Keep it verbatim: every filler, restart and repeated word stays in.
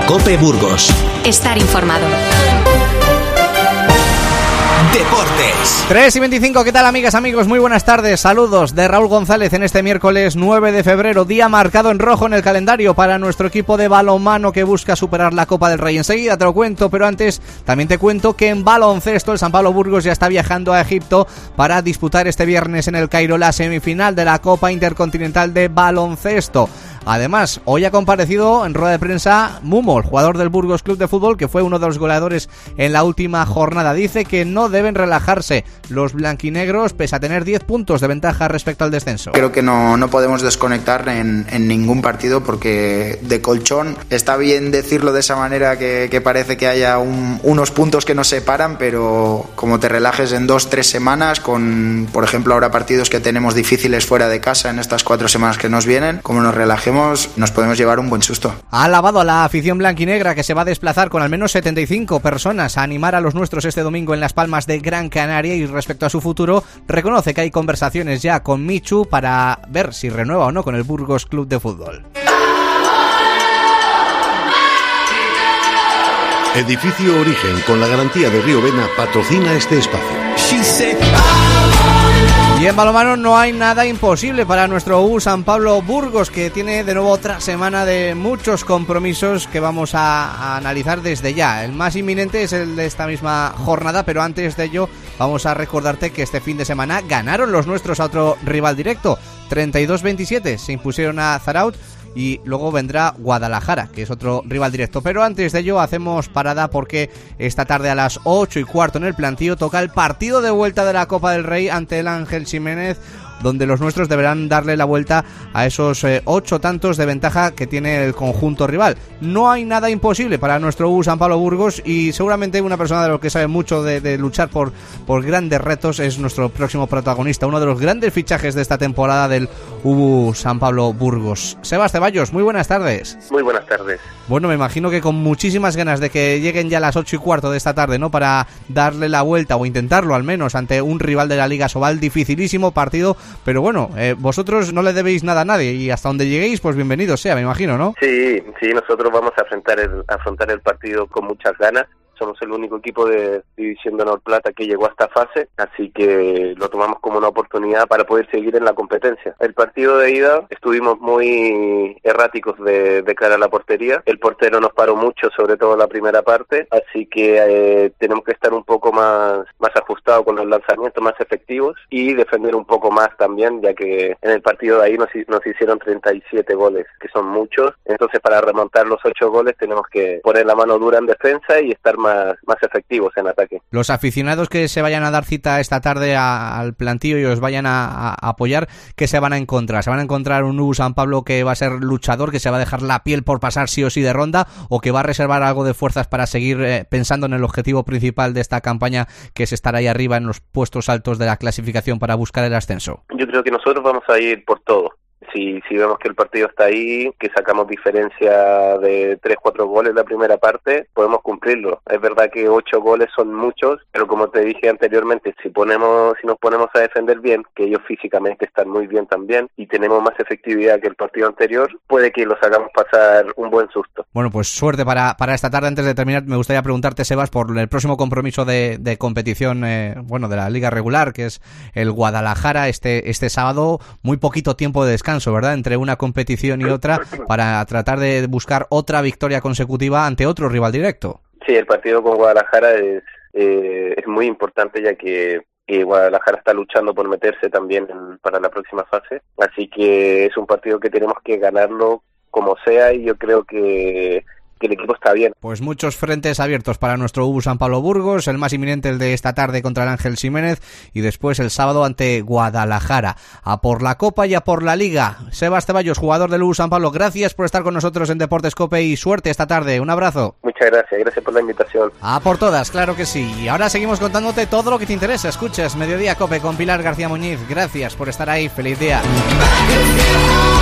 COPE Burgos. Estar informado. Deportes. tres y veinticinco, ¿qué tal, amigas, amigos? Muy buenas tardes, saludos de Raúl González en este miércoles nueve de febrero, día marcado en rojo en el calendario para nuestro equipo de balonmano que busca superar la Copa del Rey. Enseguida te lo cuento, pero antes también te cuento que en baloncesto el San Pablo Burgos ya está viajando a Egipto para disputar este viernes en el Cairo la semifinal de la Copa Intercontinental de Baloncesto. Además, hoy ha comparecido en rueda de prensa Mumo, el jugador del Burgos Club de Fútbol, que fue uno de los goleadores en la última jornada. Dice que no deben relajarse los blanquinegros pese a tener diez puntos de ventaja respecto al descenso. Creo que no, no podemos desconectar en, en ningún partido porque de colchón está bien decirlo de esa manera, que, que parece que haya un, unos puntos que nos separan, pero como te relajes en dos, tres semanas con, por ejemplo, ahora partidos que tenemos difíciles fuera de casa en estas cuatro semanas que nos vienen, como nos relajemos nos podemos llevar un buen susto. Ha alabado a la afición blanquinegra, que se va a desplazar con al menos setenta y cinco personas a animar a los nuestros este domingo en Las Palmas de Gran Canaria, y respecto a su futuro reconoce que hay conversaciones ya con Michu para ver si renueva o no con el Burgos Club de Fútbol. Edificio Origen, con la garantía de Río Vena, patrocina este espacio. Y en balonmano no hay nada imposible para nuestro U San Pablo Burgos, que tiene de nuevo otra semana de muchos compromisos que vamos a, a analizar desde ya. El más inminente es el de esta misma jornada, pero antes de ello vamos a recordarte que este fin de semana ganaron los nuestros a otro rival directo, treinta y dos veintisiete, se impusieron a Zaraut. Y luego vendrá Guadalajara, que es otro rival directo. Pero antes de ello hacemos parada porque esta tarde a las ocho y cuarto en el Plantío toca el partido de vuelta de la Copa del Rey ante el Ángel Ximénez, donde los nuestros deberán darle la vuelta a esos eh, ocho tantos de ventaja que tiene el conjunto rival. No hay nada imposible para nuestro U San Pablo Burgos, y seguramente una persona de lo que sabe mucho de, de luchar por, por grandes retos es nuestro próximo protagonista, uno de los grandes fichajes de esta temporada del U San Pablo Burgos. Sebas Ceballos, muy buenas tardes. Muy buenas tardes. Bueno, me imagino que con muchísimas ganas de que lleguen ya las ocho y cuarto de esta tarde, ¿no? Para darle la vuelta, o intentarlo al menos, ante un rival de la Liga Sobal. Dificilísimo partido, pero bueno, eh, vosotros no le debéis nada a nadie, y hasta donde lleguéis, pues bienvenidos sea, me imagino, ¿no? Sí, sí, nosotros vamos a afrontar el, a afrontar el partido con muchas ganas. Somos el único equipo de División de Honor Plata que llegó a esta fase, así que lo tomamos como una oportunidad para poder seguir en la competencia. El partido de ida estuvimos muy erráticos de, de cara a la portería. El portero nos paró mucho, sobre todo en la primera parte, así que eh, tenemos que estar un poco más, más ajustados con los lanzamientos, más efectivos, y defender un poco más también, ya que en el partido de ahí nos, nos hicieron treinta y siete goles, que son muchos. Entonces, para remontar los ocho goles tenemos que poner la mano dura en defensa y estar más Más, más efectivos en ataque. Los aficionados que se vayan a dar cita esta tarde a, al Plantío y os vayan a, a, a apoyar, ¿qué se van a encontrar? ¿Se van a encontrar un U San Pablo que va a ser luchador, que se va a dejar la piel por pasar sí o sí de ronda, o que va a reservar algo de fuerzas para seguir eh, pensando en el objetivo principal de esta campaña, que es estar ahí arriba en los puestos altos de la clasificación para buscar el ascenso? Yo creo que nosotros vamos a ir por todo. Si, si vemos que el partido está ahí, que sacamos diferencia de tres, cuatro goles la primera parte, podemos cumplirlo. Es verdad que ocho goles son muchos, pero como te dije anteriormente, si ponemos, si nos ponemos a defender bien, que ellos físicamente están muy bien también, y tenemos más efectividad que el partido anterior, puede que los hagamos pasar un buen susto. Bueno, pues suerte para, para esta tarde. Antes de terminar, me gustaría preguntarte, Sebas, por el próximo compromiso de, de competición, eh, bueno, de la Liga Regular, que es el Guadalajara, este, este sábado. Muy poquito tiempo de descanso, ¿verdad?, entre una competición y otra, para tratar de buscar otra victoria consecutiva ante otro rival directo. Sí, el partido con Guadalajara es, eh, es muy importante, ya que eh, Guadalajara está luchando por meterse también en, para la próxima fase, así que es un partido que tenemos que ganarlo como sea, y yo creo que que el equipo está bien. Pues muchos frentes abiertos para nuestro U San Pablo Burgos, el más inminente el de esta tarde contra el Ángel Ximénez, y después el sábado ante Guadalajara. A por la Copa y a por la Liga. Sebas Ceballos, jugador del U San Pablo, gracias por estar con nosotros en Deportes COPE, y suerte esta tarde. Un abrazo. Muchas gracias, gracias por la invitación. A por todas, claro que sí. Y ahora seguimos contándote todo lo que te interesa. Escuchas Mediodía COPE con Pilar García Muñiz. Gracias por estar ahí. Feliz día.